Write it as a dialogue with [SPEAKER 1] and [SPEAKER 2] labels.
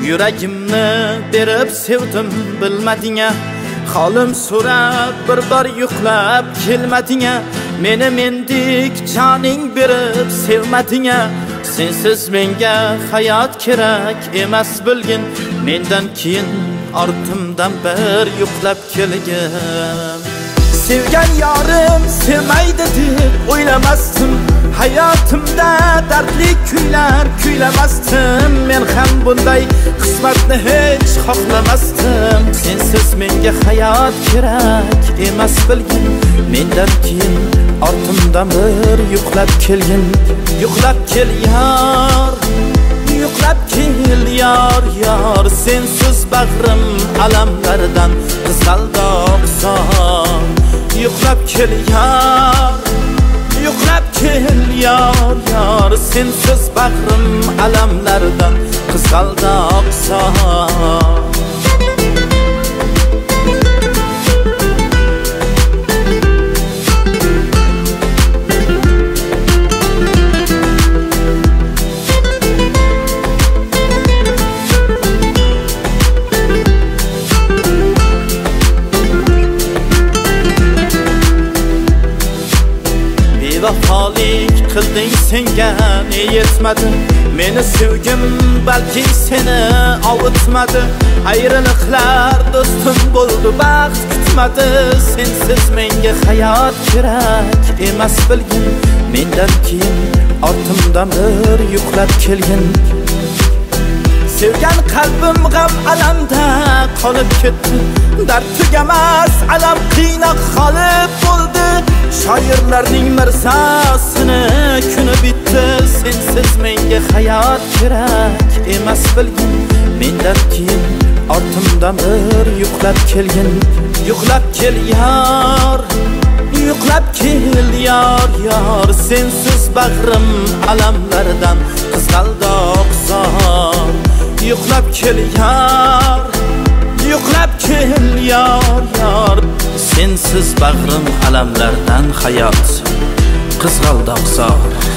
[SPEAKER 1] Yuragimni berib sevdim bilmading-a, holim so'rab bir bor yuqlab kelmading-a, meni mendek joning berib sevmading-a. Sensiz menga hayot kerak emas bilgin, mendan keyin ortimdan bir yuqlab kelgin. Sevgan yorim sevmaydi deb o'ylamasdim, hayotimda dardli kuylar kuylamasdim. Men ham bunday qismatni hech xohlamasdim. Sensiz menga hayot kerak emas bilgin, mendan keyin ortimdan bir yuqlab kelgin. Yuqlab kel yor, yuqlab kel yor, yor. Sensiz bag'rim alamlardan qizaldoqson. Yuqlab kel yor, yuqlab kel yor, yor. Sensiz bag'rim alamlardan qizaldoqson. Vafolik qilding senga ne yetmadi, meni sevgim balki seni ovutmadi. Ayriliqlar do'stim bo'ldi, baxt kutmadi. Sensiz menga hayot kerak emas bilgin, mendan keyin ortimdan bir yuqlab kelgin. Sevgan qalbim g'am alamda qolib ketdi, dard tugamas alam qiynoq g'olib bo'ldi. Shoirlarning mirzosini kuni bitdi. Sensiz menga hayot kerak emas bilgin, mendan keyin ortimdan bir yuqlab kelgin. Yuqlab kel yor, yuqlab kel yor, yor. Sensiz bag'rim alamlardan qizaldoqson. Yuqlab kel yor, yuqlab kel yor, yor. Sensiz bag'rim alamlardan hayot qizg'aldoqson.